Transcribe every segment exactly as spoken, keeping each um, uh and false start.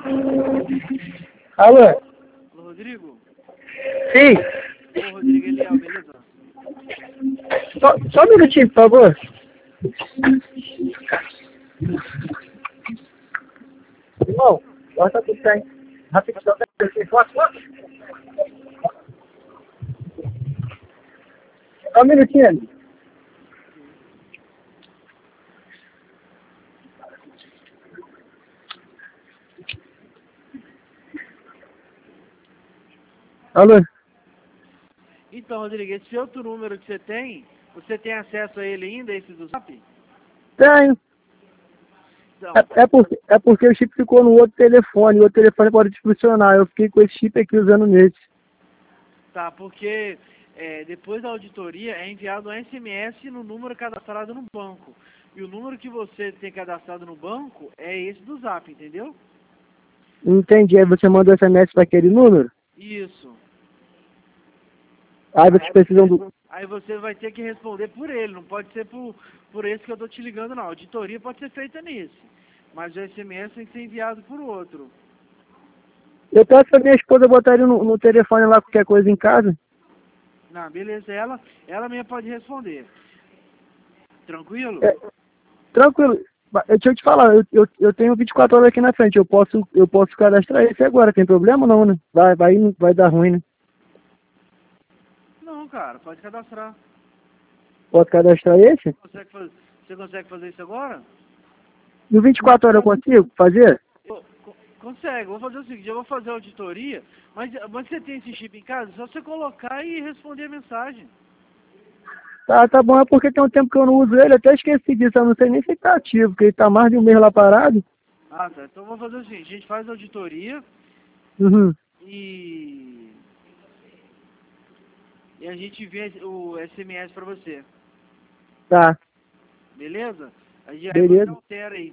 Alô? Alô, Rodrigo? Sim. Ô, Rodrigo, Eliel, beleza? Só, só um minutinho, por favor. Irmão, bota tudo bem. Rapidinho, só foto, foto. Só um minutinho. Alô? Então, Rodrigo, esse outro número que você tem, você tem acesso a ele ainda, esse do Zap? Tenho. Então, É, é, porque, é porque o chip ficou no outro telefone, o outro telefone pode funcionar. Eu fiquei com esse chip aqui usando nesse. tá, porque é, depois da auditoria é enviado um S M S no número cadastrado no banco. E o número que você tem cadastrado no banco é esse do Zap, entendeu? Entendi. Aí você manda S M S para aquele número? Isso. Aí vocês precisam do... Aí você vai ter que responder por ele, não pode ser por, por esse que eu tô te ligando, não. A auditoria pode ser feita nesse, mas o S M S tem que ser enviado por outro. Eu peço pra minha esposa botar ele no, no telefone lá, qualquer coisa em casa. Não, beleza, ela, ela mesma pode responder. Tranquilo? É, tranquilo. Ba- Deixa eu te falar, eu, eu, eu tenho vinte e quatro horas aqui na frente, eu posso, eu posso cadastrar esse agora, tem problema não, né? Vai, vai, vai dar ruim, né? Não, cara, pode cadastrar. Posso cadastrar esse? Consegue fazer, você consegue fazer isso agora? No vinte e quatro horas eu consigo fazer? Co- co- Consegue, vou fazer o seguinte, eu vou fazer a auditoria, mas, mas você tem esse chip em casa? É só você colocar e responder a mensagem. Tá, tá bom, é porque tem um tempo que eu não uso ele, até esqueci disso, eu não sei nem se tá ativo, porque ele tá mais de um mês lá parado. Ah, tá, então vamos fazer o seguinte, a gente faz a auditoria Uhum, e, e a gente vê o S M S pra você, tá, beleza? Aí, aí você beleza, altera aí,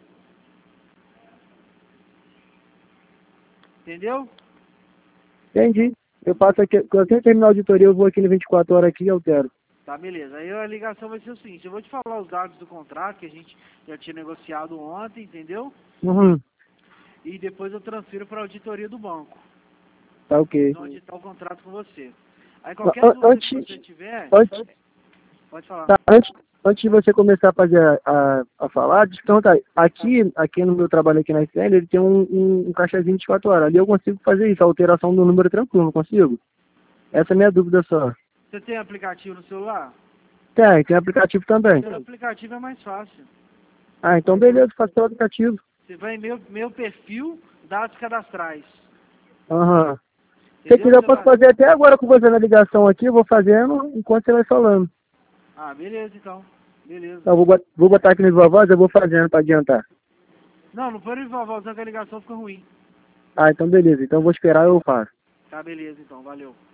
entendeu? entendi. Eu passo aqui, quando eu terminar a auditoria, eu vou aqui no vinte e quatro horas aqui e altero. Tá, beleza. Aí a ligação vai ser o seguinte, eu vou te falar os dados do contrato que a gente já tinha negociado ontem, entendeu? Uhum, E depois eu transfiro para a auditoria do banco. tá ok. Então auditar o contrato com você. Aí An- qualquer dúvida que Antes, você tiver, antes, pode falar. tá, antes, antes de você começar a fazer a, a, a falar, deixa eu perguntar, aqui, aqui no meu trabalho aqui na S L, ele tem um, um, um caixazinho de vinte e quatro horas. Ali eu consigo fazer isso, a alteração do número tranquilo, não consigo? Essa é a minha dúvida só. Você tem aplicativo no celular? Tem, tem aplicativo também. Pelo aplicativo é mais fácil. Ah, então beleza, faço o aplicativo. Você vai em meu, meu perfil, dados cadastrais. Aham. Se Entendeu? quiser, eu Você posso vai... fazer até agora com você na ligação aqui, eu vou fazendo enquanto você vai falando. Ah, beleza então. Beleza. Então, eu vou, bot- vou botar aqui no Viva Voz, eu vou fazendo para adiantar. Não, não pode vovó, que a ligação fica ruim. Ah, então beleza. Então eu vou esperar e eu faço. Tá, beleza então. Valeu.